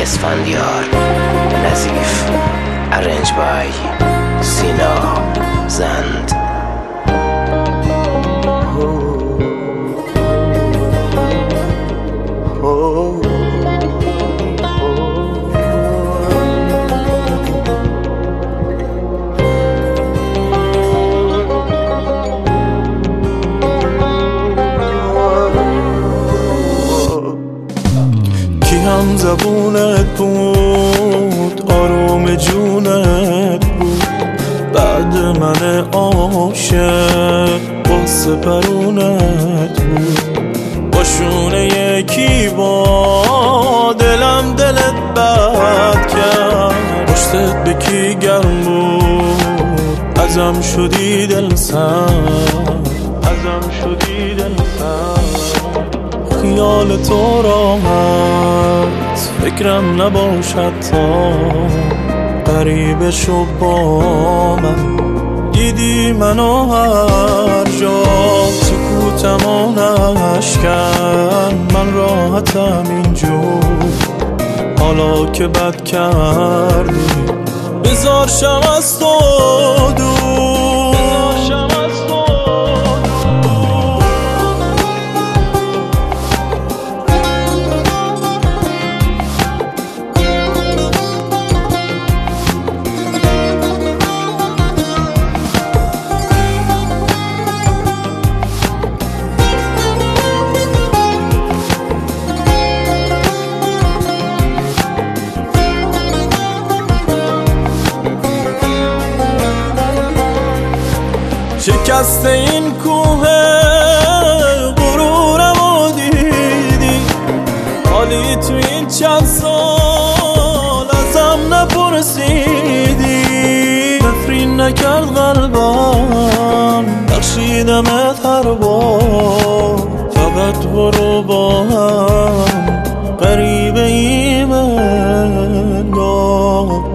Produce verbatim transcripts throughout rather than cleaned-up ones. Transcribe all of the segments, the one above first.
اسفندیار نظیف ارنج بای سینا زند. هم زبونت بود، آروم جونت بود، بعد من عاشق واسه پرونت بود. باشونه یکی با دلم دلت بد کرد، پشتت به کی گرم بود، ازم شدی دل سرد، ازم شدی دل سرد. خیال تو راحت فکرم نباشد تا غریبه شو با من، دیدی منو هر جا سکوتم و نشکن، من راحتم اینجور حالا که بد کردی، بذار شم از تو دور. شکست این کوه غرورمو دیدی، حالی تو این چند سال ازم نپرسیدی، نفرین نکرد قلبم بخشیدمت هر بار، فقط برو با هم غریبه ایم انگار.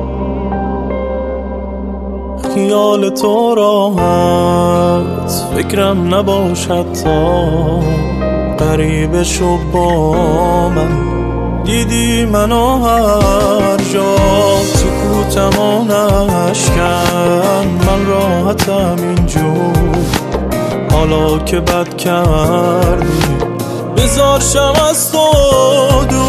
خیال تو راحت فکرم نباشد تا غریبه شو با من، دیدی منو هر جا سکوتم و نشکن، من راحتم اینجور حالا که بد کردی، بذار شم از تو دور.